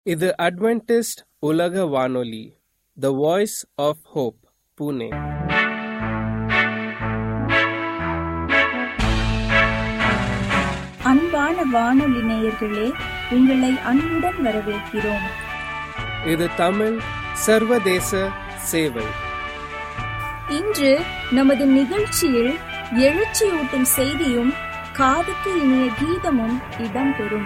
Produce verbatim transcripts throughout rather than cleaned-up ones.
இது அட்வென்டிஸ்ட் உலக வானொலி, the voice of hope, Pune. அன்பான வானொலி நேயர்களே, உங்களை அன்புடன் வரவேற்கிறோம். இது தமிழ் சர்வதேச சேவை. இன்று நமது நிகழ்ச்சியில் எழுச்சியூட்டும் செய்தியும் காதுக்கு இனிய கீதமும் இடம்பெறும்.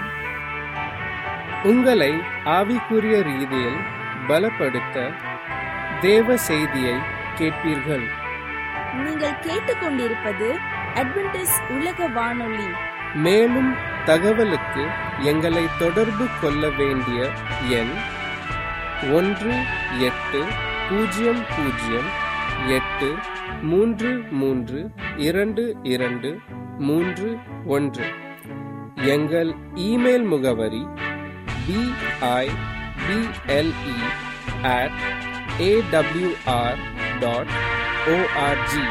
உங்களை ஆவிக்குரிய ரீதியில் பலப்படுத்த தேவ செய்தியை கேட்பீர்கள். நீங்கள் கேட்டுக்கொண்டிருப்பது அட்வென்டிஸ்ட் உலக வானொலி. மேலும் தகவலுக்கு எங்களை தொடர்பு கொள்ள வேண்டிய எண் ஒன்று எட்டு பூஜ்ஜியம் பூஜ்ஜியம் எட்டு மூன்று மூன்று இரண்டு இரண்டு மூன்று ஒன்று. எங்கள் இமெயில் முகவரி B I B L E at AWR dot org.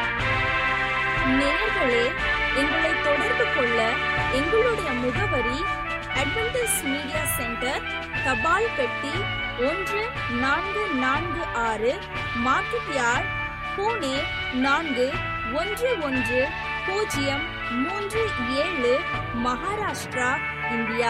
நேயர்களே, எங்களை தொடர்பு கொள்ள எங்களுடைய முகவரி அட்வென்டிஸ்ட் மீடியா சென்டர், தபால் பெட்டி ஒன்று நான்கு நான்கு ஆறு, மார்க்கெட் யார்ட், புனே நான்கு ஒன்று ஒன்று பூஜ்ஜியம் மூன்று ஏழு, மகாராஷ்டிரா, இந்தியா.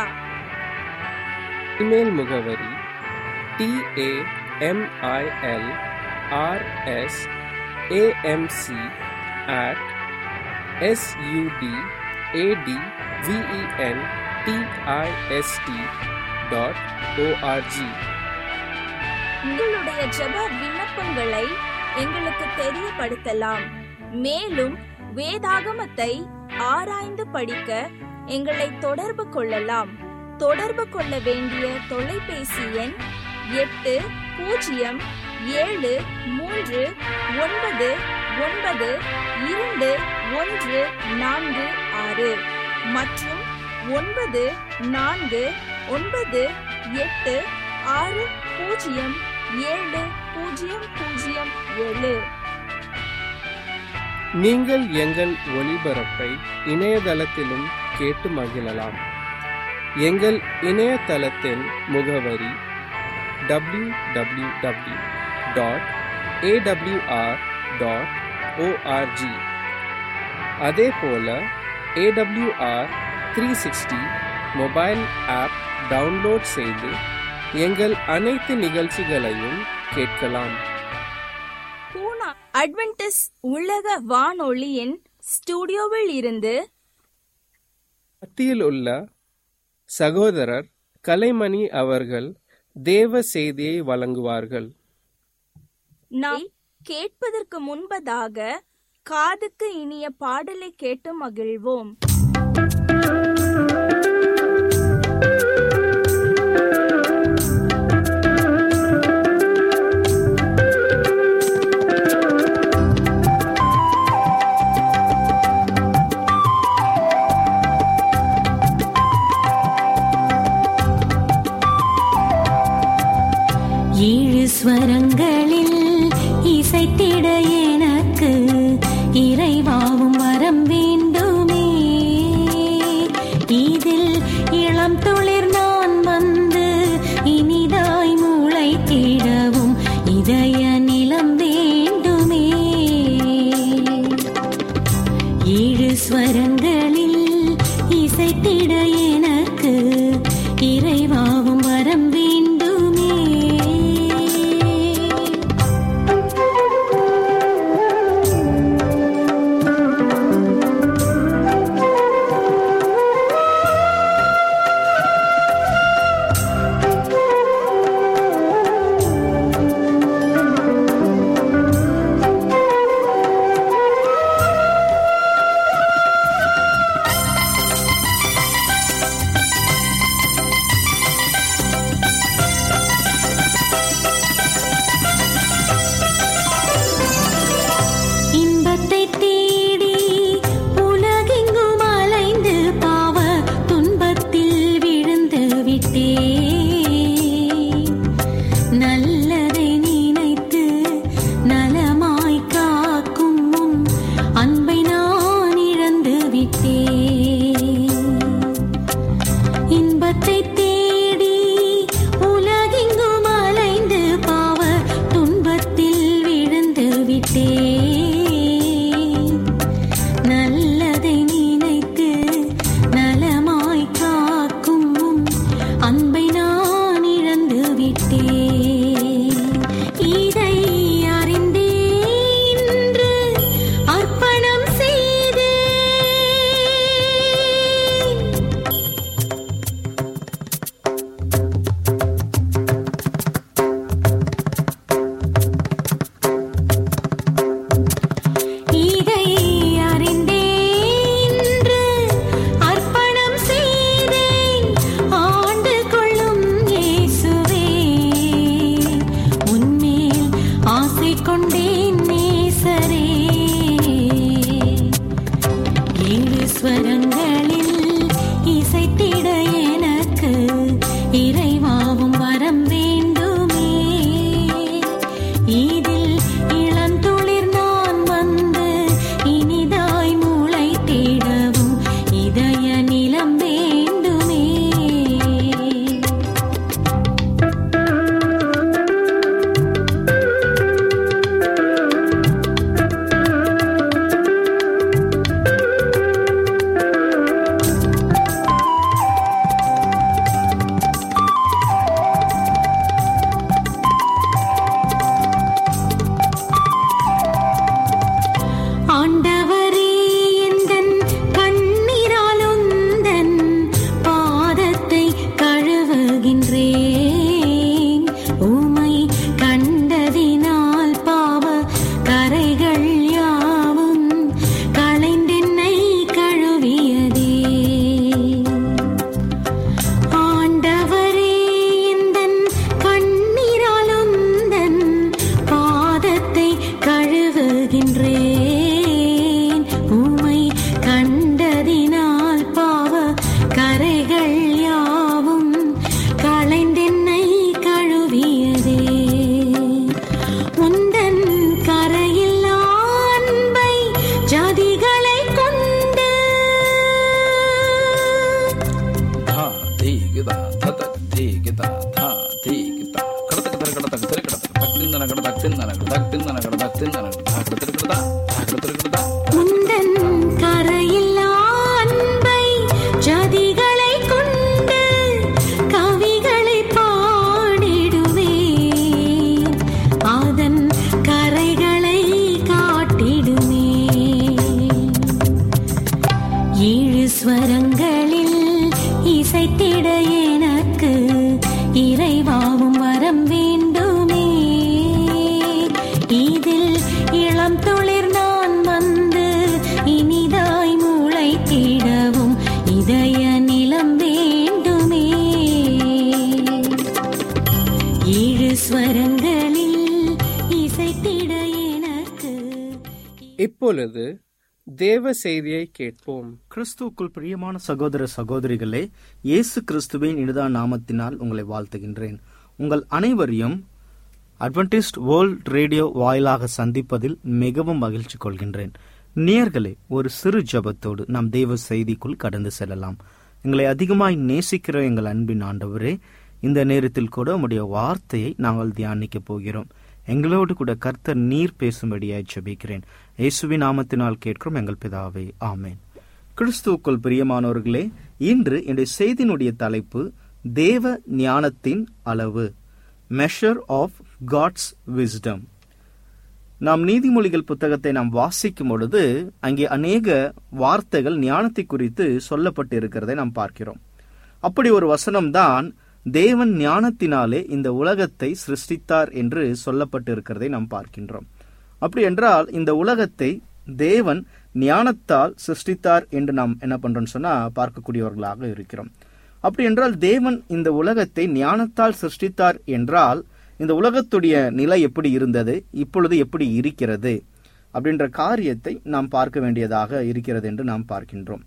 இமெயில் முகவரி T A M I L R S A M C at S U D A D V E N T I S T dot org. உங்களுடைய ஜெப விண்ணப்பங்களை எங்களுக்கு தெரியப்படுத்தலாம். மேலும் வேதாகமத்தை ஆராய்ந்து படிக்க எங்களை தொடர்பு கொள்ளலாம். தொடர்பு கொள்ள வேண்டிய தொலைபேசி எண் எட்டு பூஜ்ஜியம் ஏழு மூன்று ஒன்பது ஒன்பது இரண்டு ஒன்று நான்கு ஆறு மற்றும் ஒன்பது நான்கு ஒன்பது எட்டு ஆறு பூஜ்ஜியம் ஏழு பூஜ்ஜியம் பூஜ்ஜியம் ஏழு. நீங்கள் எங்கள் ஒளிபரப்பை இணையதளத்திலும் கேட்டு மகிழலாம். எங்கள் இணையதளத்தின் முகவரி W W W dot AWR dot org. அதே போல AWR three sixty mobile app download செய்து எங்கள் அனைத்து நிகழ்ச்சிகளையும் கேட்கலாம். பூனா அட்வென்டிஸ்ட் உலக வானொலியின் ஸ்டுடியோவில் இருந்து மத்தியில் உள்ள சகோதரர் கலைமணி அவர்கள் தேவ செய்தியை வழங்குவார்கள். நாம் கேட்பதற்கு முன்பதாக காதுக்கு இனிய பாடலை கேட்டு மகிழ்வோம். ஏழு ஸ்வரங்களில் இசைத்திட எனக்கு இறைவாவும் வரம் வேண்டுமே. இதில் இளம் துளிர் நான் வந்து இனிதாய் முளைத்திடவும் இதய நிலம் வேண்டுமே. ஏழு ஸ்வரங்களில் இசைத்திட எனக்கு இறைவாவும் வரம் வேண்டுமே. உந்தன் கரையில்லா அன்பை ஜதிகளை கொண்டு கவிகளை பாடிடுவேன், அதன் கரைகளை காட்டிடுவேன். ஏழு ஸ்வரங்களில் இசைத்திட எனக்கு இறைவாவும் வரம் வேண்டுமே. இதில் இளம் துளிர் நான் வந்து இனிதாய் முளைத்திடவும் இதய நிலம் வேண்டுமே. ஏழு ஸ்வரங்களில் இசைத்திட எனக்கு. இப்பொழுது தேவ செய்தியை கேட்போம். கிறிஸ்துவுக்குள் பிரியமான சகோதர சகோதரிகளே, இயேசு கிறிஸ்துவின் இனிதா நாமத்தினால் உங்களை வாழ்த்துகின்றேன். உங்கள் அனைவரையும் அட்வென்டிஸ்ட் வேர்ல்ட் ரேடியோ வாயிலாக சந்திப்பதில் மிகவும் மகிழ்ச்சி கொள்கின்றேன். நேயர்களே, ஒரு சிறு ஜெபத்தோடு நாம் தேவ செய்திக்குள் கடந்து செல்லலாம். எங்களை அதிகமாய் நேசிக்கிற எங்கள் அன்பின் ஆண்டவரே, இந்த நேரத்தில் கூட உம்முடைய வார்த்தையை நாங்கள் தியானிக்க போகிறோம். எங்களோடு கூட கர்த்தர் நீர் பேசும்படியாய் ஜெபிக்கிறேன். இயேசுவின் நாமத்தினால் கேட்கிறோம் எங்கள் பிதாவே, ஆமேன். கிறிஸ்துவுக்குள் பிரியமானவர்களே, இன்று என்னுடைய செய்தியினுடைய தலைப்பு தேவ ஞானத்தின் அளவு, மெஷர் ஆஃப் காட்ஸ் விஸ்டம். நாம் நீதிமொழிகள் புத்தகத்தை நாம் வாசிக்கும் பொழுது அங்கே அநேக வார்த்தைகள் ஞானத்தை குறித்து சொல்லப்பட்டு இருக்கிறதை நாம் பார்க்கிறோம். அப்படி ஒரு வசனம்தான் தேவன் ஞானத்தினாலே இந்த உலகத்தை சிருஷ்டித்தார் என்று சொல்லப்பட்டு இருக்கிறதை நாம் பார்க்கின்றோம். அப்படி என்றால் இந்த உலகத்தை தேவன் ஞானத்தால் சிருஷ்டித்தார் என்று நாம் என்ன பண்றோம் சொன்னா பார்க்கக்கூடியவர்களாக இருக்கிறோம். அப்படி என்றால் தேவன் இந்த உலகத்தை ஞானத்தால் சிருஷ்டித்தார் என்றால் இந்த உலகத்துடைய நிலை எப்படி இருந்தது, இப்பொழுது எப்படி இருக்கிறது அப்படின்ற காரியத்தை நாம் பார்க்க வேண்டியதாக இருக்கிறது என்று நாம் பார்க்கின்றோம்.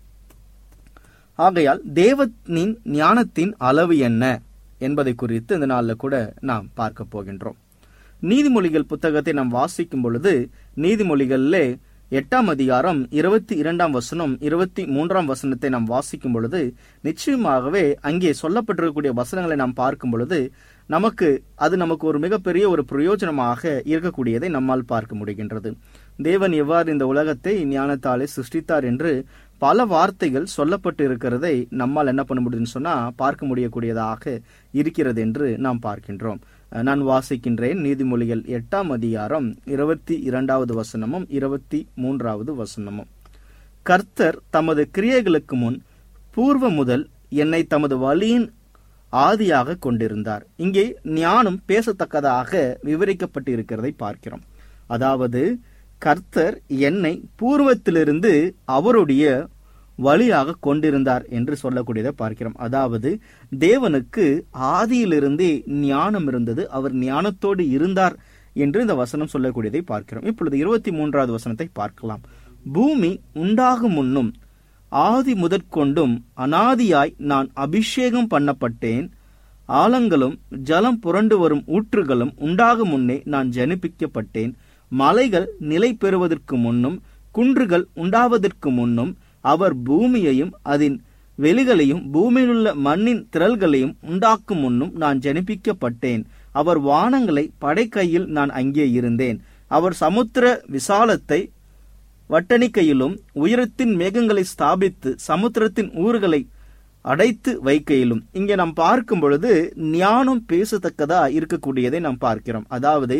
ஆகையால் தேவனின் ஞானத்தின் அளவு என்ன என்பதை குறித்து இந்த நாளில் கூட நாம் பார்க்க போகின்றோம். நீதிமொழிகள் புத்தகத்தை நாம் வாசிக்கும் பொழுது நீதிமொழிகளிலே எட்டாம் அதிகாரம் இருபத்தி இரண்டாம் வசனம் இருபத்தி மூன்றாம் வசனத்தை நாம் வாசிக்கும் பொழுது நிச்சயமாகவே அங்கே சொல்லப்பட்டிருக்கக்கூடிய வசனங்களை நாம் பார்க்கும் பொழுது நமக்கு அது நமக்கு ஒரு மிகப்பெரிய ஒரு பிரயோஜனமாக இருக்கக்கூடியதை நம்மால் பார்க்க முடிகின்றது. தேவன் எவ்வாறு இந்த உலகத்தை ஞானத்தாலே சிருஷ்டித்தார் என்று பல வார்த்தைகள் சொல்லப்பட்டு இருக்கிறதை நம்மால் என்ன பண்ண முடியும்னு சொன்னா பார்க்க முடியக்கூடியதாக இருக்கிறது என்று நாம் பார்க்கின்றோம். நான் வாசிக்கின்றேன். நீதிமொழிகள் எட்டாம் அதிகாரம் இருபத்தி இரண்டாவது வசனமும் இருபத்தி மூன்றாவது வசனமும். கர்த்தர் தமது கிரியைகளுக்கு முன் பூர்வ முதல் என்னை தமது வழியின் ஆதியாக கொண்டிருந்தார். இங்கே ஞானம் பேசத்தக்கதாக விவரிக்கப்பட்டு இருக்கிறதை பார்க்கிறோம். அதாவது கர்த்தர் என்னை பூர்வத்திலிருந்து அவருடைய வழியாக கொண்டிருந்தார் என்று சொல்லக்கூடியதை பார்க்கிறோம். அதாவது தேவனுக்கு ஆதியிலிருந்தே ஞானம் இருந்தது, அவர் ஞானத்தோடு இருந்தார் என்று இந்த வசனம் சொல்லக்கூடியதை பார்க்கிறோம். இப்பொழுது இருபத்தி மூன்றாவது வசனத்தை பார்க்கலாம். பூமி உண்டாகும் முன்னும் ஆதி முதற்கொண்டும் அனாதியாய் நான் அபிஷேகம் பண்ணப்பட்டேன். ஆழங்களும் ஜலம் புரண்டு வரும் ஊற்றுகளும் உண்டாகும் முன்னே நான் ஜனிப்பிக்கப்பட்டேன். மலைகள் நிலை பெறுவதற்கு முன்னும் குன்றுகள் உண்டாவதற்கு முன்னும் அவர் பூமியையும் அதன் வெளிகளையும் பூமியிலுள்ள மண்ணின் திரள்களையும் உண்டாக்கும் முன்னும் நான் ஜனிப்பிக்கப்பட்டேன். அவர் வானங்களை படைக்கையில் நான் அங்கே இருந்தேன். அவர் சமுத்திர விசாலத்தை வட்டணிக்கையிலும் உயரத்தின் மேகங்களை ஸ்தாபித்து சமுத்திரத்தின் ஊர்களை அடைத்து வைக்கையிலும். இங்கே நாம் பார்க்கும் பொழுது ஞானம் பேசத்தக்கதா இருக்கக்கூடியதை நாம் பார்க்கிறோம். அதாவது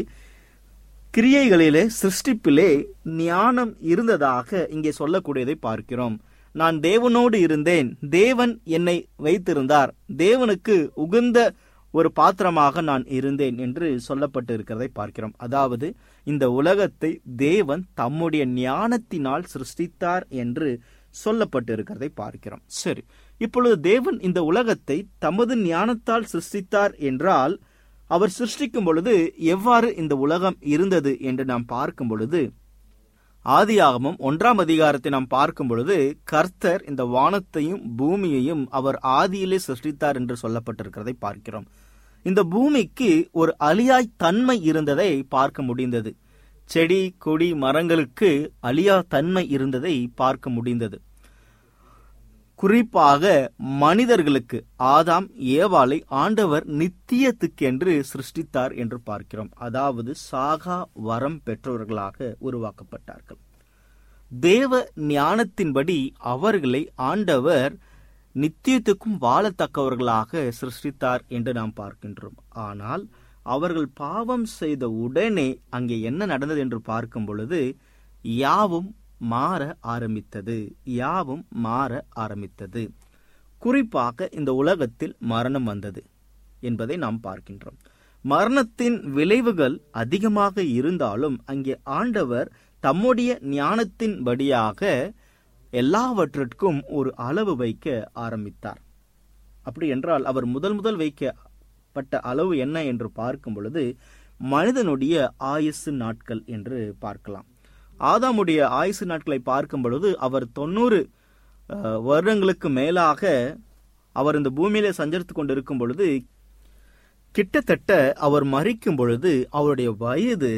கிரியைகளிலே சிருஷ்டிப்பிலே ஞானம் இருந்ததாக இங்கே சொல்லக்கூடியதை பார்க்கிறோம். நான் தேவனோடு இருந்தேன், தேவன் என்னை வைத்திருந்தார், தேவனுக்கு உகந்த ஒரு பாத்திரமாக நான் இருந்தேன் என்று சொல்லப்பட்டு இருக்கிறதை பார்க்கிறோம். அதாவது இந்த உலகத்தை தேவன் தம்முடைய ஞானத்தினால் சிருஷ்டித்தார் என்று சொல்லப்பட்டு இருக்கிறதை பார்க்கிறோம். சரி, இப்பொழுது தேவன் இந்த உலகத்தை தமது ஞானத்தால் சிருஷ்டித்தார் என்றால் அவர் சிருஷ்டிக்கும் பொழுது எவ்வாறு இந்த உலகம் இருந்தது என்று நாம் பார்க்கும் பொழுது ஆதியாகமம் ஒன்றாம் அதிகாரத்தை நாம் பார்க்கும் பொழுது கர்த்தர் இந்த வானத்தையும் பூமியையும் அவர் ஆதியிலே சிருஷ்டித்தார் என்று சொல்லப்பட்டிருக்கிறதை பார்க்கிறோம். இந்த பூமிக்கு ஒரு அழியாய் தன்மை இருந்ததை பார்க்க முடிந்தது. செடி கொடி மரங்களுக்கு அழியா தன்மை இருந்ததை பார்க்க முடிந்தது. குறிப்பாக மனிதர்களுக்கு ஆதாம் ஏவாளை ஆண்டவர் நித்தியத்துக்கென்று சிருஷ்டித்தார் என்று பார்க்கிறோம். அதாவது சாகா வரம் பெற்றவர்களாக உருவாக்கப்பட்டார்கள். தேவ ஞானத்தின்படி அவர்களை ஆண்டவர் நித்தியத்துக்கும் வாழத்தக்கவர்களாக சிருஷ்டித்தார் என்று நாம் பார்க்கின்றோம். ஆனால் அவர்கள் பாவம் செய்த உடனே அங்கே என்ன நடந்தது என்று பார்க்கும் பொழுது யாவும் மாற ஆரம்பித்தது. யாவும் மாற ஆரம்பித்தது. குறிப்பாக இந்த உலகத்தில் மரணம் வந்தது என்பதை நாம் பார்க்கின்றோம். மரணத்தின் விளைவுகள் அதிகமாக இருந்தாலும் அங்கே ஆண்டவர் தம்முடைய ஞானத்தின்படியாக எல்லாவற்றிற்கும் ஒரு அளவு வைக்க ஆரம்பித்தார். அப்படி என்றால் அவர் முதல் முதல் வைக்கப்பட்ட அளவு என்ன என்று பார்க்கும் பொழுது மனிதனுடைய ஆயுசு நாட்கள் என்று பார்க்கலாம். ஆதாமுடைய ஆயுசு நாட்களை பார்க்கும் பொழுது அவர் தொண்ணூறு வருடங்களுக்கு மேலாக அவர் இந்த பூமியிலே சஞ்சரித்துக் கொண்டிருக்கும் பொழுது கிட்டத்தட்ட அவர் மரிக்கும் பொழுது அவருடைய வயது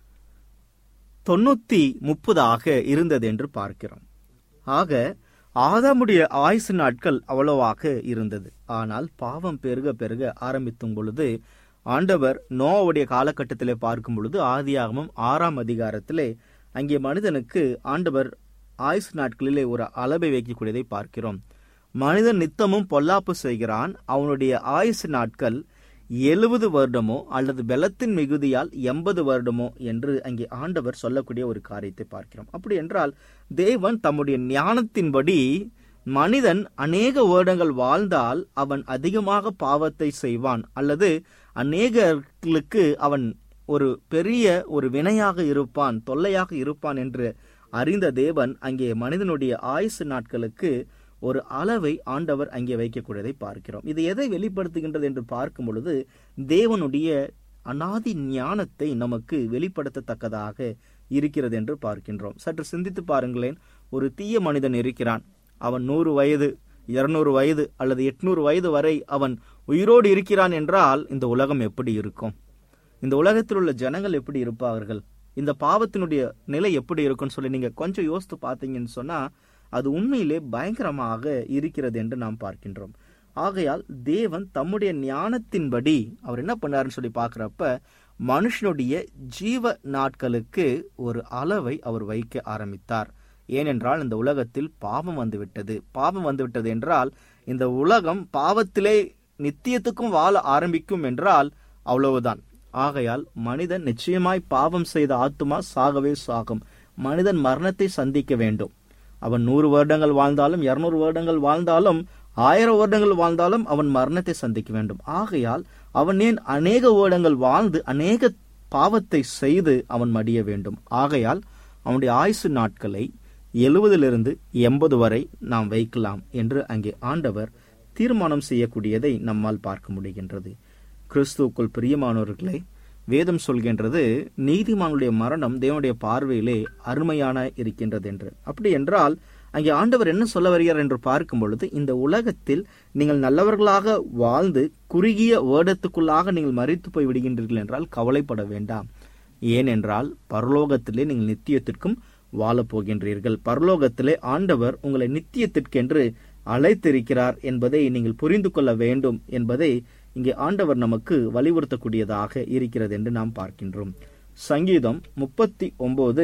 தொண்ணூத்தி முப்பதாக இருந்தது என்று பார்க்கிறோம். ஆக ஆதாமுடைய ஆயுசு நாட்கள் அவ்வளவாக இருந்தது. ஆனால் பாவம் பெருக பெருக ஆரம்பித்தும் பொழுது ஆண்டவர் நோவுடைய காலகட்டத்திலே பார்க்கும் பொழுது ஆதியாகமம் ஆறாம் அதிகாரத்திலே அங்கே மனிதனுக்கு ஆண்டவர் ஆயுசு நாட்களிலே ஒரு அளவை வைக்கக்கூடியதை பார்க்கிறோம். மனிதன் நித்தமும் பொல்லாப்பு செய்கிறான், அவனுடைய ஆயுசு நாட்கள் எழுபது வருடமோ அல்லது பலத்தின் மிகுதியால் எண்பது வருடமோ என்று அங்கே ஆண்டவர் சொல்லக்கூடிய ஒரு காரியத்தை பார்க்கிறோம். அப்படி என்றால் தேவன் தம்முடைய ஞானத்தின்படி மனிதன் அநேக வருடங்கள் வாழ்ந்தால் அவன் அதிகமாக பாவத்தை செய்வான் அல்லது அநேகர்களுக்கு அவன் ஒரு பெரிய ஒரு வினையாக இருப்பான், தொல்லையாக இருப்பான் என்று அறிந்த தேவன் அங்கே மனிதனுடைய ஆயுசு நாட்களுக்கு ஒரு அளவை ஆண்டவர் அங்கே வைக்கக்கூடியதை பார்க்கிறோம். இது எதை வெளிப்படுத்துகின்றது என்று பார்க்கும் பொழுது தேவனுடைய அநாதி ஞானத்தை நமக்கு வெளிப்படுத்தத்தக்கதாக இருக்கிறது என்று பார்க்கின்றோம். சற்று சிந்தித்து பாருங்களேன். ஒரு தீய மனிதன் இருக்கிறான். அவன் நூறு வயது இருநூறு வயது அல்லது எட்நூறு வயது வரை அவன் உயிரோடு இருக்கிறான் என்றால் இந்த உலகம் எப்படி இருக்கும்? இந்த உலகத்தில் உள்ள ஜனங்கள் எப்படி இருப்பார்கள்? இந்த பாவத்தினுடைய நிலை எப்படி இருக்கும்னு சொல்லி நீங்க கொஞ்சம் யோசித்து பார்த்தீங்கன்னு சொன்னா அது உண்மையிலே பயங்கரமாக இருக்கிறது என்று நாம் பார்க்கின்றோம். ஆகையால் தேவன் தம்முடைய ஞானத்தின்படி அவர் என்ன பண்ணாருன்னு சொல்லி பார்க்கிறப்ப மனுஷனுடைய ஜீவ நாட்களுக்கு ஒரு அளவை அவர் வைக்க ஆரம்பித்தார். ஏனென்றால் இந்த உலகத்தில் பாவம் வந்துவிட்டது. பாவம் வந்துவிட்டது என்றால் இந்த உலகம் பாவத்திலே நித்தியத்துக்கும் வாழ ஆரம்பிக்கும் என்றால் அவ்வளவுதான். ஆகையால் மனிதன் நிச்சயமாய் பாவம் செய்த ஆத்துமா சாகவே சாகும். மனிதன் மரணத்தை சந்திக்க வேண்டும். அவன் நூறு வருடங்கள் வாழ்ந்தாலும் இருநூறு வருடங்கள் வாழ்ந்தாலும் ஆயிரம் வருடங்கள் வாழ்ந்தாலும் அவன் மரணத்தை சந்திக்க வேண்டும். ஆகையால் அவன் ஏன் அநேக வருடங்கள் வாழ்ந்து அநேக பாவத்தை செய்து அவன் மடிய வேண்டும். ஆகையால் அவனுடைய ஆயுசு நாட்களை எழுபதிலிருந்து எண்பது வரை நாம் வைக்கலாம் என்று அங்கே ஆண்டவர் தீர்மானம் செய்யக்கூடியதை நம்மால் பார்க்க முடிகின்றது. கிறிஸ்துவுக்குள் பிரியமானவர்களே, வேதம் சொல்கின்றது நீதிமானுடைய மரணம் தேவனுடைய பார்வையிலே அருமையான இருக்கின்றது என்று. அப்படி என்றால் அங்கே ஆண்டவர் என்ன சொல்ல வருகிறார் என்று பார்க்கும் பொழுது இந்த உலகத்தில் நீங்கள் நல்லவர்களாக வாழ்ந்து குறுகிய வேடத்துக்குள்ளாக நீங்கள் மரித்து போய் விடுகின்றீர்கள் என்றால் கவலைப்பட வேண்டாம். ஏனென்றால் பரலோகத்திலே நீங்கள் நித்தியத்திற்கும் வாழப் போகின்றீர்கள். பரலோகத்திலே ஆண்டவர் உங்களை நித்தியத்திற்கென்று அழைத்திருக்கிறார் என்பதை நீங்கள் புரிந்து கொள்ள வேண்டும் என்பதை இங்கே ஆண்டவர் நமக்கு வலியுறுத்தக்கூடியதாக இருக்கிறது என்று நாம் பார்க்கின்றோம். சங்கீதம் முப்பத்தி ஒன்பது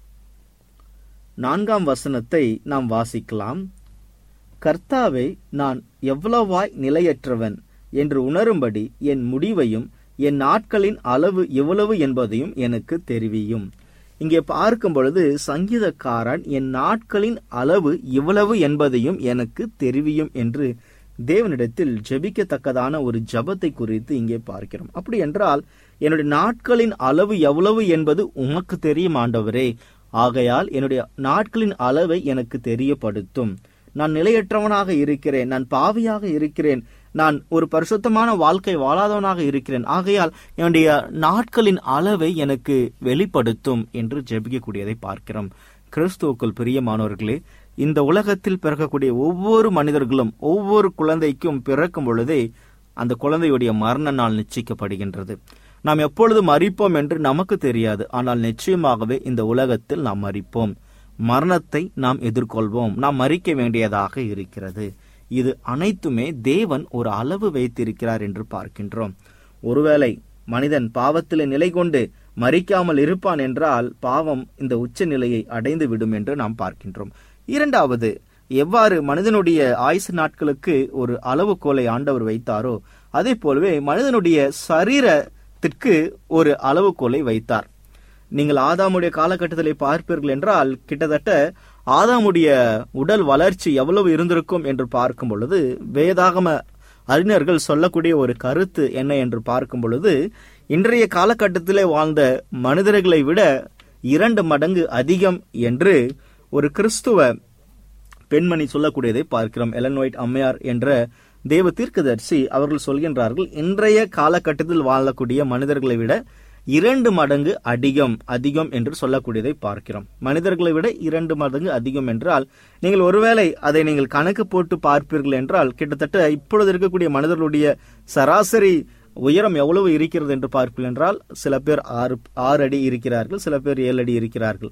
நான்காம் வசனத்தை நாம் வாசிக்கலாம். கர்த்தாவே, நான் எவ்வளவாய் நிலையற்றவன் என்று உணரும்படி என் முடிவையும் என் நாட்களின் அளவு எவ்வளவு என்பதையும் எனக்கு தெரிவியும். இங்கே பார்க்கும் பொழுது சங்கீதக்காரன் என் நாட்களின் அளவு இவ்வளவு என்பதையும் எனக்கு தெரிவியும் என்று தேவனிடத்தில் ஜெபிக்கத்தக்கதான ஒரு ஜபத்தை குறித்து இங்கே பார்க்கிறோம். அப்படி என்றால் என்னுடைய நாட்களின் அளவு எவ்வளவு என்பது உமக்கு தெரியும் ஆண்டவரே. ஆகையால் என்னுடைய நாட்களின் அளவை எனக்கு தெரியப்படுத்தும். நான் நிலையற்றவனாக இருக்கிறேன், நான் பாவியாக இருக்கிறேன், நான் ஒரு பரிசுத்தமான வாழ்க்கை வாழாதவனாக இருக்கிறேன். ஆகையால் என்னுடைய நாட்களின் அளவை எனக்கு வெளிப்படுத்தும் என்று ஜெபிக்கக்கூடியதை பார்க்கிறோம். கிறிஸ்துவுக்குள் பிரியமானவர்களே, இந்த உலகத்தில் பிறக்கக்கூடிய ஒவ்வொரு மனிதர்களும் ஒவ்வொரு குழந்தைக்கும் பிறக்கும் பொழுதே அந்த குழந்தையுடைய மரண நாள் நிச்சயிக்கப்படுகின்றது. நாம் எப்பொழுது மரிப்போம் என்று நமக்கு தெரியாது. ஆனால் நிச்சயமாகவே இந்த உலகத்தில் நாம் மரிப்போம். மரணத்தை நாம் எதிர்கொள்வோம், நாம் மரிக்க வேண்டியதாக இருக்கிறது. இது அனைத்துமே தேவன் ஒரு அளவு வைத்திருக்கிறார் என்று பார்க்கின்றோம். ஒருவேளை மனிதன் பாவத்திலே நிலை கொண்டு மரிக்காமல் இருப்பான் என்றால் பாவம் இந்த உச்ச நிலையை அடைந்து விடும் என்று நாம் பார்க்கின்றோம். இரண்டாவது, எவ்வாறு மனிதனுடைய ஆயுசு நாட்களுக்கு ஒரு அளவுகோலை ஆண்டவர் வைத்தாரோ அதே போலவே மனிதனுடைய சரீரத்திற்கு ஒரு அளவுகோலை வைத்தார். நீங்கள் ஆதாமுடைய காலகட்டத்திலே பார்ப்பீர்கள் என்றால் கிட்டத்தட்ட ஆதாமுடைய உடல் வளர்ச்சி எவ்வளவு இருந்திருக்கும் என்று பார்க்கும் பொழுது வேதாகம அறிஞர்கள் சொல்லக்கூடிய ஒரு கருத்து என்ன என்று பார்க்கும் பொழுது இன்றைய காலகட்டத்திலே வாழ்ந்த மனிதர்களை விட இரண்டு மடங்கு அதிகம் என்று ஒரு கிறிஸ்துவ பெண்மணி சொல்லக்கூடியதை பார்க்கிறோம். எலன் ஒயிட் அம்மையார் என்ற தேவ தீர்க்கதரிசி அவர்கள் சொல்கின்றார்கள், இன்றைய காலகட்டத்தில் வாழக்கூடிய மனிதர்களை விட இரண்டு மடங்கு அதிகம் அதிகம் என்று சொல்லக்கூடியதை பார்க்கிறோம். மனிதர்களை விட இரண்டு மடங்கு அதிகம் என்றால் நீங்கள் ஒருவேளை அதை நீங்கள் கணக்கு போட்டு பார்ப்பீர்கள் என்றால் கிட்டத்தட்ட இப்பொழுது இருக்கக்கூடிய மனிதர்களுடைய சராசரி உயரம் எவ்வளவு இருக்கிறது என்று பார்ப்பீர்கள் என்றால் சில பேர் ஆறு ஆறு அடி இருக்கிறார்கள், சில பேர் ஏழு அடி இருக்கிறார்கள்.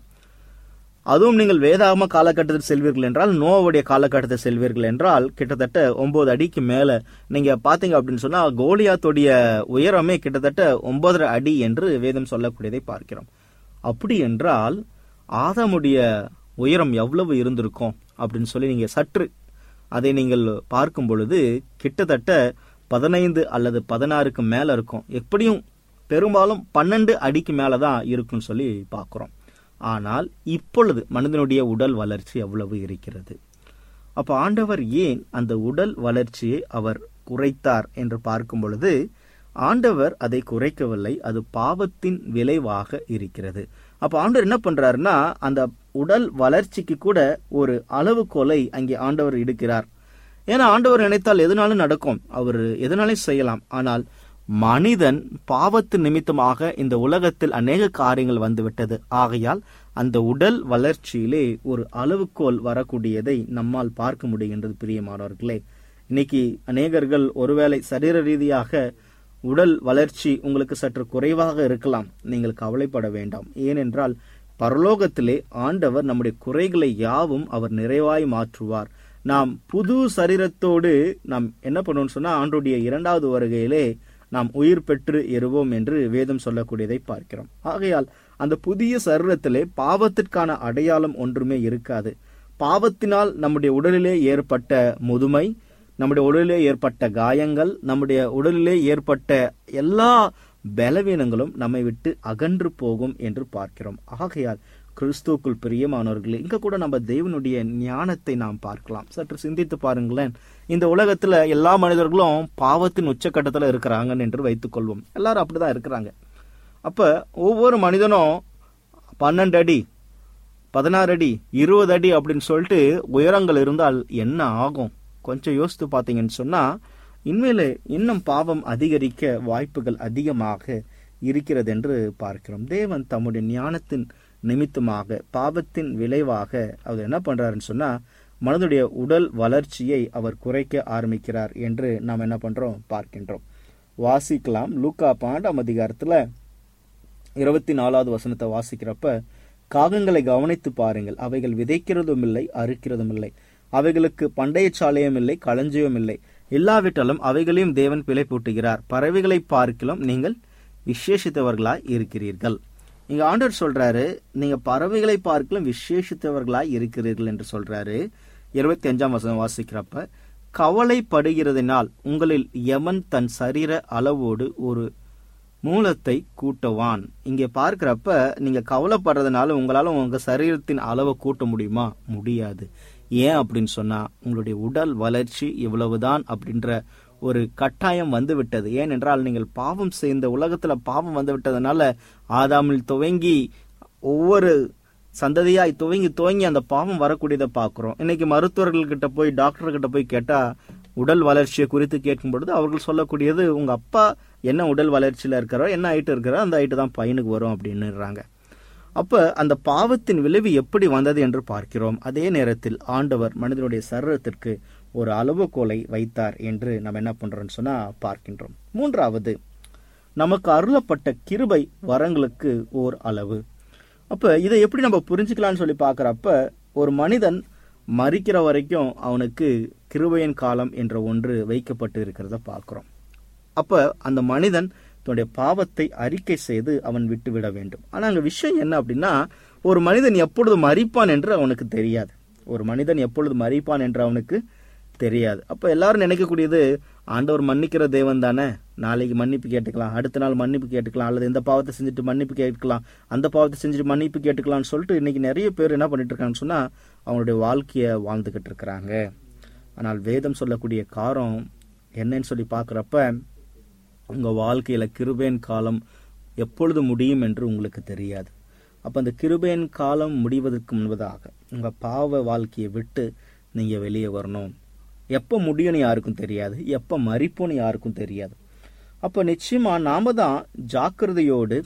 அதுவும் நீங்கள் வேதாகம காலகட்டத்தில் செல்வீர்கள் என்றால், நோவுடைய காலகட்டத்தில் செல்வீர்கள் என்றால் கிட்டத்தட்ட ஒன்பது அடிக்கு மேல நீங்க பாத்தீங்க அப்படின்னு சொன்னா கோலியாத்துடைய உயரமே கிட்டத்தட்ட ஒன்பதரை அடி என்று வேதம் சொல்லக்கூடியதை பார்க்கிறோம். அப்படி என்றால் ஆதாமுடைய உயரம் எவ்வளவு இருந்திருக்கும் அப்படின்னு சொல்லி நீங்க சற்று அதை நீங்கள் பார்க்கும் பொழுது கிட்டத்தட்ட பதினைந்து அல்லது பதினாறுக்கு மேல இருக்கும். எப்படியும் பெரும்பாலும் பன்னெண்டு அடிக்கு மேலதான் இருக்குன்னு சொல்லி பார்க்கிறோம். ஆனால் இப்பொழுது மனிதனுடைய உடல் வளர்ச்சி எவ்வளவு இருக்கிறது? அப்ப ஆண்டவர் ஏன் அந்த உடல் வளர்ச்சியை அவர் குறைத்தார் என்று பார்க்கும் பொழுது ஆண்டவர் அதை குறைக்கவில்லை, அது பாவத்தின் விளைவாக இருக்கிறது. அப்ப ஆண்டவர் என்ன பண்றாருன்னா அந்த உடல் வளர்ச்சிக்கு கூட ஒரு அளவுகோலை அங்கே ஆண்டவர் எடுக்கிறார். ஏன்னா ஆண்டவர் நினைத்தால் எதுனாலும் நடக்கும், அவர் எதனாலும் செய்யலாம். ஆனால் மனிதன் பாவத்து நிமித்தமாக இந்த உலகத்தில் அநேக காரியங்கள் வந்துவிட்டது. ஆகையால் அந்த உடல் வளர்ச்சியிலே ஒரு அளவுகோல் வரக்கூடியதை நம்மால் பார்க்க முடிகின்றது. பிரியமானவர்களே, இன்னைக்கு அநேகர்கள் ஒருவேளை சரீர ரீதியாக உடல் வளர்ச்சி உங்களுக்கு சற்று குறைவாக இருக்கலாம், நீங்கள் கவலைப்பட வேண்டாம். ஏனென்றால் பரலோகத்திலே ஆண்டவர் நம்முடைய குறைகளை யாவும் அவர் நிறைவாய் மாற்றுவார். நாம் புது சரீரத்தோடு நாம் என்ன பண்ணுவோம்னு சொன்னா ஆண்டுடைய இரண்டாவது வருகையிலே நாம் உயிர் பெற்று எறுவோம் என்று வேதம் சொல்லக்கூடியதை பார்க்கிறோம். ஆகையால் அந்த புதிய சரீரத்திலே பாவத்திற்கான அடையாளம் ஒன்றுமே இருக்காது. பாவத்தினால் நம்முடைய உடலிலே ஏற்பட்ட முதுமை, நம்முடைய உடலிலே ஏற்பட்ட காயங்கள், நம்முடைய உடலிலே ஏற்பட்ட எல்லா பலவீனங்களும் நம்மை விட்டு அகன்று போகும் என்று பார்க்கிறோம். ஆகையால் கிறிஸ்துவுக்குள் பிரியமானவர்களே, இங்க கூட நம்ம தேவனுடைய ஞானத்தை நாம் பார்க்கலாம். சற்று சிந்தித்து பாருங்களேன். இந்த உலகத்துல எல்லா மனிதர்களும் பாவத்தின் உச்சக்கட்டத்துல இருக்கிறாங்க என்று வைத்துக் கொள்வோம். எல்லாரும் அப்படிதான் இருக்கிறாங்க. அப்ப ஒவ்வொரு மனிதனும் பன்னெண்டு அடி, பதினாறு அடி, இருபது அடி அப்படின்னு சொல்லிட்டு உயரங்கள் இருந்தால் என்ன ஆகும்? கொஞ்சம் யோசித்து பார்த்தீங்கன்னு சொன்னா இனிமேலே இன்னும் பாவம் அதிகரிக்க வாய்ப்புகள் அதிகமாக இருக்கிறது என்று பார்க்கிறோம். தேவன் தம்முடைய ஞானத்தின் நிமித்தமாக பாவத்தின் விளைவாக அவர் என்ன பண்றாருன்னு சொன்னா மனிதனுடைய உடல் வளர்ச்சியை அவர் குறைக்க ஆரம்பிக்கிறார் என்று நாம் என்ன பண்றோம் பார்க்கின்றோம். வாசிக்கலாம். லூக்கா பன்னெண்டாம் அதிகாரத்துல இருபத்தி நாலாவது வசனத்தை வாசிக்கிறப்ப, காகங்களை கவனித்து பாருங்கள், அவைகள் விதைக்கிறதும் இல்லை, அறுக்கிறதும் இல்லை, அவைகளுக்கு பண்டைய சாலையும் இல்லை, களஞ்சியம் இல்லை, இல்லாவிட்டாலும் அவைகளையும் தேவன் பிழை பூட்டுகிறார். பறவைகளை பார்க்கலாம் நீங்கள் விசேஷித்தவர்களாய் இருக்கிறீர்கள். இங்க ஆண்டவர் சொல்றாரு, நீங்க பறவைகளை பார்க்கலாம் விசேஷித்தவர்களாய் இருக்கிறீர்கள் என்று சொல்றாரு. இருபத்தி அஞ்சாம் வசனம் வாசிக்கிறப்ப, கவலைப்படுகிறதினால் உங்களில் எவன் தன் சரீர அளவோடு ஒரு மூலத்தை கூட்டுவான். இங்க பார்க்கிறப்ப நீங்க கவலைப்படுறதுனால உங்களால உங்க சரீரத்தின் அளவை கூட்ட முடியுமா? முடியாது. ஏன் அப்படின்னு சொன்னா உங்களுடைய உடல் வளர்ச்சி இவ்வளவுதான் அப்படின்ற ஒரு கட்டாயம் வந்து விட்டது. ஏனென்றால் நீங்கள் பாவம் செய்த உலகத்துல பாவம் வந்து விட்டதுனால ஆதாமில் துவங்கி ஒவ்வொரு சந்ததியாய் துவங்கி துவங்கி அந்த பாவம் வரக்கூடியதை பார்க்கிறோம். இன்னைக்கு மருத்துவர்கள் கிட்ட போய் டாக்டர் கிட்ட போய் கேட்டா உடல் வளர்ச்சியை குறித்து கேட்கும் பொழுது அவர்கள் சொல்லக்கூடியது, உங்க அப்பா என்ன உடல் வளர்ச்சியில இருக்கிறாரோ, என்ன ஹைட் இருக்கிறாரோ அந்த ஹைட்டு தான் பையனுக்கு வரும் அப்படின்னுறாங்க. அப்ப அந்த பாவத்தின் விளைவு எப்படி வந்தது என்று பார்க்கிறோம். அதே நேரத்தில் ஆண்டவர் மனிதனுடைய சரீரத்திற்கு ஒரு அளவுகோலை வைத்தார் என்று நம்ம என்ன பண்றோம்னு சொன்னா பார்க்கின்றோம். மூன்றாவது, நமக்கு அருளப்பட்ட கிருபை வரங்களுக்கு ஓர் அளவு. அப்ப இதை எப்படி நம்ம புரிஞ்சுக்கலாம்னு சொல்லி பாக்குறப்ப, ஒரு மனிதன் மரிக்கிற வரைக்கும் அவனுக்கு கிருபையின் காலம் என்ற ஒன்று வைக்கப்பட்டு இருக்கிறத பார்க்கிறோம். அப்ப அந்த மனிதன் தன்னுடைய பாவத்தை அறிக்கை செய்து அவன் விட்டு விட வேண்டும். ஆனா அங்க விஷயம் என்ன அப்படின்னா, ஒரு மனிதன் எப்பொழுது மரிப்பான் என்று அவனுக்கு தெரியாது. ஒரு மனிதன் எப்பொழுது மரிப்பான் என்று அவனுக்கு தெரியாது. அப்ப எல்லாரும் நினைக்கக்கூடியது, ஆண்டவர் மன்னிக்கிற தேவன் தானே, நாளைக்கு மன்னிப்பு கேட்டுக்கலாம், அடுத்த நாள் மன்னிப்பு கேட்டுக்கலாம், அல்லது இந்த பாவத்தை செஞ்சுட்டு மன்னிப்பு கேட்கலாம், அந்த பாவத்தை செஞ்சுட்டு மன்னிப்பு கேட்டுக்கலாம்னு சொல்லிட்டு இன்னைக்கு நிறைய பேர் என்ன பண்ணிட்டு இருக்காங்கன்னு சொன்னா, அவங்களுடைய வாழ்க்கைய வாழ்ந்துகிட்டு இருக்கிறாங்க. ஆனால் வேதம் சொல்லக்கூடிய காரம் என்னன்னு சொல்லி பாக்குறப்ப, உங்க வாழ்க்கையில கிருபையின் காலம் எப்பொழுது முடியும் என்று உங்களுக்கு தெரியாது. அப்ப அந்த கிருபையின் காலம் முடிவதற்கு முன்பதாக உங்க பாவ வாழ்க்கையை விட்டு நீங்க வெளியே வரணும். எப்ப முடியும்னு யாருக்கும் தெரியாது, எப்ப மரிப்போன்னு யாருக்கும் தெரியாது. அப்ப நிச்சயமா நாம தான் ஜாக்கிரதையோடு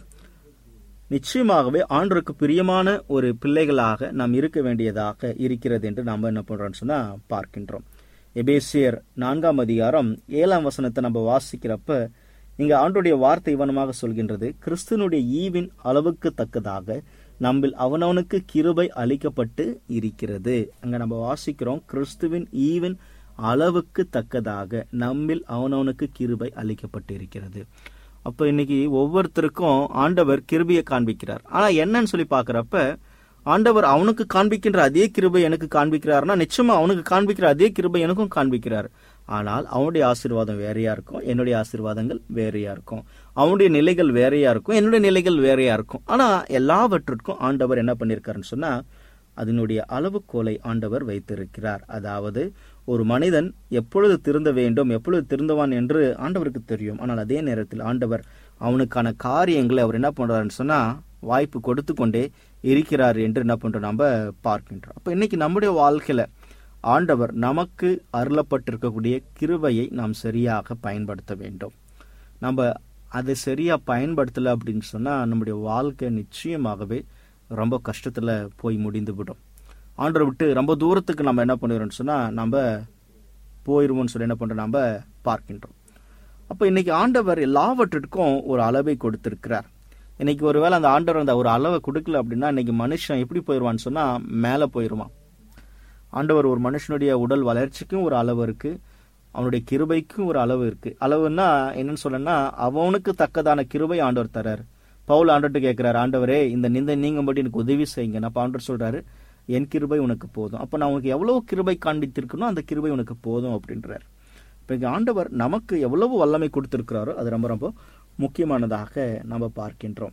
நிச்சயமாகவே ஆண்டவருக்கு பிரியமான ஒரு பிள்ளைகளாக நாம் இருக்க வேண்டியதாக இருக்கிறது என்று நாம் என்ன பண்றோம்னு சொன்னா பார்க்கின்றோம். எபேசியர் நான்காம் அதிகாரம் ஏழாம் வசனத்தை நம்ம வாசிக்கிறப்ப, இங்க ஆண்டவருடைய வார்த்தை இவனமாக சொல்கின்றது, கிறிஸ்துவனுடைய ஈவின் அளவுக்கு தக்கதாக நம்மில் அவனவனுக்கு கிருபை அளிக்கப்பட்டு இருக்கிறது. அங்க நம்ம வாசிக்கிறோம், கிறிஸ்துவின் ஈவின் அளவுக்கு தக்கதாக நம்மில் அவனவனுக்கு கிருபை அளிக்கப்பட்டு இருக்கிறது. அப்ப இன்னைக்கு ஒவ்வொருத்தருக்கும் ஆண்டவர் கிருபையை காண்பிக்கிறார். ஆனா என்னன்னு சொல்லி பாக்குறப்ப, ஆண்டவர் அவனுக்கு காண்பிக்கின்ற அதே கிருபை எனக்கு காண்பிக்கிறார்னா, நிச்சயமா அவனுக்கு காண்பிக்கிற அதே கிருபை எனக்கும் காண்பிக்கிறார். ஆனால் அவனுடைய ஆசீர்வாதம் வேறையா இருக்கும், என்னுடைய ஆசீர்வாதங்கள் வேறையா இருக்கும். அவனுடைய நிலைகள் வேறையா இருக்கும், என்னுடைய நிலைகள் வேறையா இருக்கும். ஆனா எல்லாவற்றிற்கும் ஆண்டவர் என்ன பண்ணிருக்காருன்னு சொன்னா, அதனுடைய அளவுகோலை ஆண்டவர் வைத்திருக்கிறார். அதாவது ஒரு மனிதன் எப்பொழுது திருந்த வேண்டும், எப்பொழுது திருந்தவான் என்று ஆண்டவருக்கு தெரியும். ஆனால் அதே நேரத்தில் ஆண்டவர் அவனுக்கான காரியங்களை அவர் என்ன பண்றாருன்னு சொன்னா வாய்ப்பு கொடுத்து கொண்டே இருக்கிறார் என்று என்ன பண்றோம் நம்ம பார்க்கின்றோம். அப்ப இன்னைக்கு நம்முடைய வாழ்க்கையில ஆண்டவர் நமக்கு அருளப்பட்டிருக்கக்கூடிய கிருபையை நாம் சரியாக பயன்படுத்த வேண்டும். நம்ம அதை சரியா பயன்படுத்தல அப்படின்னு சொன்னா நம்முடைய வாழ்க்கை நிச்சயமாகவே ரொம்ப கஷ்டத்துல போய் முடிந்து விடும். ஆண்டரை விட்டு ரொம்ப தூரத்துக்கு நம்ம என்ன பண்ணுறோம்னு சொன்னா நம்ம போயிருவோம்னு சொல்லி என்ன பண்றோம் நம்ம பார்க்கின்றோம். அப்ப இன்னைக்கு ஆண்டவர் எல்லாவற்றிற்கும் ஒரு அளவை கொடுத்திருக்கிறார். இன்னைக்கு ஒருவேளை அந்த ஆண்டவர் அந்த ஒரு அளவை கொடுக்கல அப்படின்னா இன்னைக்கு மனுஷன் எப்படி போயிடுவான்னு சொன்னா மேல போயிருவான். ஆண்டவர் ஒரு மனுஷனுடைய உடல் வளர்ச்சிக்கும் ஒரு அளவு இருக்கு, அவனுடைய கிருபைக்கும் ஒரு அளவு இருக்கு. அளவுன்னா என்னன்னு சொல்லனா, அவனுக்கு தக்கதான கிருபை ஆண்டவர் தராரு. பவுல் ஆண்டவர்கிட்ட கேட்கிறாரு, ஆண்டவரே இந்த நிந்தை நீங்கும்படி எனக்கு உதவி செய்யுங்க. அப்ப ஆண்டவர் சொல்றாரு, என் கிருபை உனக்கு போதும். அப்ப நான் உனக்கு எவ்வளவு கிருபை காண்பித்திருக்கணும் அந்த கிருபை உனக்கு போதும் அப்படின்றார். இப்ப இங்க ஆண்டவர் நமக்கு எவ்வளவு வல்லமை கொடுத்திருக்கிறாரோ அது ரொம்ப ரொம்ப முக்கியமானதாக நம்ம பார்க்கின்றோம்.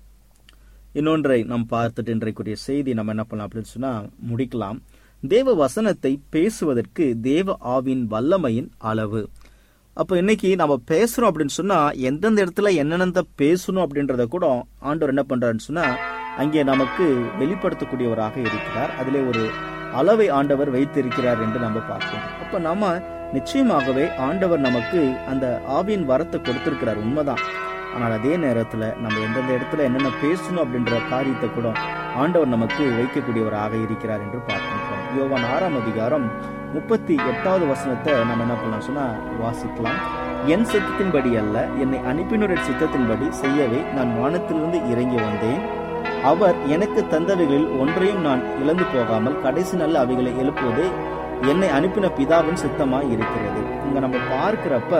இன்னொன்றை நாம் பார்த்துட்டு இன்றைக்குரிய செய்தி நம்ம என்ன பண்ணலாம் அப்படின்னு சொன்னா முடிக்கலாம். தேவ வசனத்தை பேசுவதற்கு தேவ ஆவின் வல்லமையின் அளவு. அப்ப இன்னைக்கு நம்ம பேசுறோம் அப்படின்னு சொன்னா எந்தெந்த இடத்துல என்னென்ன பேசணும் அப்படின்றத கூட ஆண்டவர் என்ன பண்றாருன்னு சொன்னா அங்கே நமக்கு வெளிப்படுத்தக்கூடியவராக இருக்கிறார். அதிலே ஒரு அளவை ஆண்டவர் வைத்திருக்கிறார் என்று நம்ம பார்க்கிறோம். அப்ப நம்ம நிச்சயமாகவே ஆண்டவர் நமக்கு அந்த ஆவியின் வரத்தை கொடுத்திருக்கிறார், உண்மைதான். ஆனால் அதே நேரத்துல நம்ம எந்தெந்த இடத்துல என்னென்ன பேசணும் அப்படின்ற காரியத்தை கூட ஆண்டவர் நமக்கு வைக்கக்கூடியவராக இருக்கிறார் என்று பார்க்கின்றோம். யோவான் ஆறாம் அதிகாரம் முப்பத்தி எட்டாவது வசனத்தை நம்ம என்ன பண்ணலாம் சொன்னா வாசிக்கலாம். என் சித்தத்தின்படி அல்ல, என்னை அனுப்பினுடைய சித்தத்தின்படி செய்யவே நான் வானத்திலிருந்து இறங்கி வந்தேன். அவர் எனக்கு தந்தவைகளில் ஒன்றையும் நான் இழந்து போகாமல் கடைசி நல்ல அவைகளை எழுப்புவது என்னை அனுப்பின பிதாவின் சித்தமாய் இருக்கிறது. இங்க நம்ம பார்க்கிறப்ப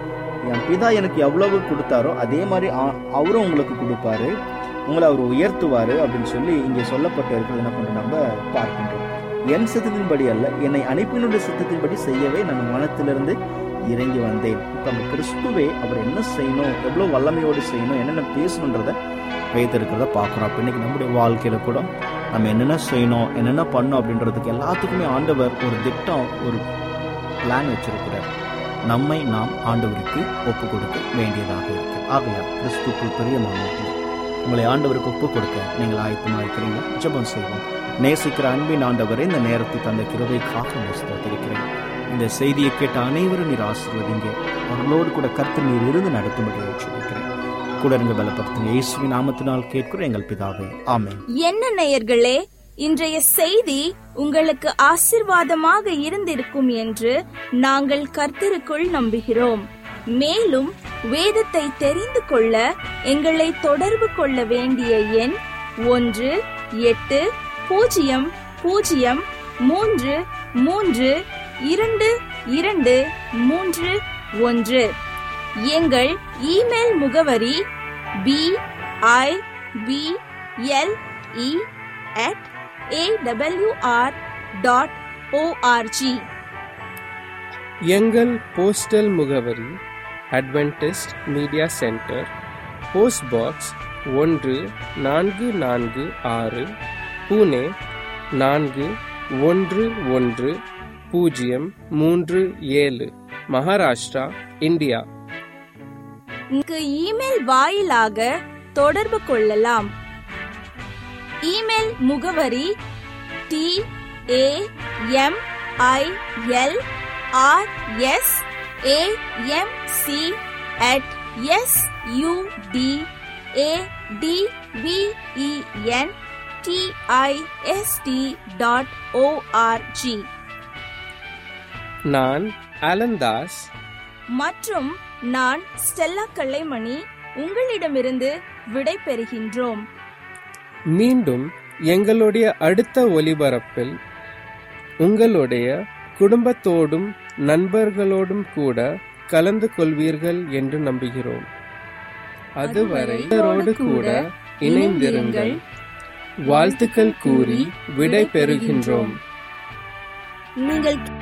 என் பிதா எனக்கு எவ்வளவு கொடுத்தாரோ அதே மாதிரி அவரும் உங்களுக்கு கொடுப்பாரு, உங்களை அவர் உயர்த்துவாரு அப்படின்னு சொல்லி இங்கே சொல்லப்பட்டு இருக்கிறது என்ன பண்றோம் நம்ம பார்க்கின்றோம். என் சித்தத்தின்படி அல்ல, என்னை அனுப்பினுடைய சித்தத்தின்படி செய்யவே நான் மனத்திலிருந்து இறங்கி வந்தேன். இப்ப அந்த கிறிஸ்துவே அவர் என்ன செய்யணும், எவ்வளவு வல்லமையோடு செய்யணும், என்னென்ன பேசணுன்றத வைத்திருக்கிறத பார்க்கிறோம். அப்ப இன்னைக்கு நம்முடைய வாழ்க்கையில கூட நம்ம என்னென்ன செய்யணும், என்னென்ன பண்ணணும் அப்படின்றதுக்கு எல்லாத்துக்குமே ஆண்டவர் ஒரு திட்டம், ஒரு பிளான் வச்சிருக்கிறார். நம்மை நாம் ஆண்டவருக்கு ஒப்பு கொடுக்க வேண்டியதாக இருக்கு. ஆகையால் கிறிஸ்துக்குள் பிரியமானவர்களே, உங்களை ஆண்டவருக்கு ஒப்பு கொடுக்க நீங்கள் ஆயத்தமாக இருக்கிறீங்க. ஜெபம் செய்வோம். நேசிக்கிற அன்பின் ஆண்டவரை, இந்த நேரத்தை தந்த கிருபைக்காக நேசித்திருக்கிறேன். இந்த செய்தியை கேட்ட அனைவரும் நீர் ஆசீர்வதிங்க. அவர்களோடு கூட கர்த்தர் நீர் இருந்து நடத்தும்படி சொல்லிக்கிறேன். கூட இருங்க, பலப்படுத்துங்க. இயேசுவின் நாமத்தினால் கேட்கிறோம் எங்கள் பிதாவே, ஆமென். என்ன நேயர்களே, இன்றைய செய்தி உங்களுக்கு ஆசீர்வாதமாக இருந்திருக்கும் என்று நாங்கள் கர்த்தருக்குள் நம்புகிறோம். மேலும் வேதத்தை தெரிந்து கொள்ள எங்களை தொடர்பு கொள்ள வேண்டிய எண் ஒன்று எட்டு பூஜ்ஜியம் பூஜ்ஜியம் மூன்று மூன்று இரண்டு இரண்டு மூன்று ஒன்று. எங்கள் இமெயில் முகவரி B I B L E at AWR dot org. எங்கள் போஸ்டல் முகவரி Adventist media centre, post box ஒன்று நான்கு நான்கு ஆறு, புனே நான்கு ஒன்று ஒன்று பூஜ்ஜியம் மூன்று ஏழு, மகாராஷ்டிரா, இந்தியா. இங்கு இமெயில் வாயிலாக தொடர்பு கொள்ளலாம். இமெயில் முகவரி T A M I L R S A M C at S U D A D V E N T I S T dot org. நான் அலந்தாஸ் மற்றும் நான் ஸ்டெல்லா கல்லைமணி உங்களிடமிருந்து விடை பெறுகின்றோம். மீண்டும் எங்களுடைய அடுத்த ஒலிபரப்பில் உங்களுடைய குடும்பத்தோடும் நண்பர்களோடும் கூட கலந்து கொள்வீர்கள் என்று நம்புகிறோம். அதுவரை இவரோடு கூட இணைந்திருங்கள். வாழ்த்துக்கள் கூறி விடை பெறுகின்றோம். நீங்கள்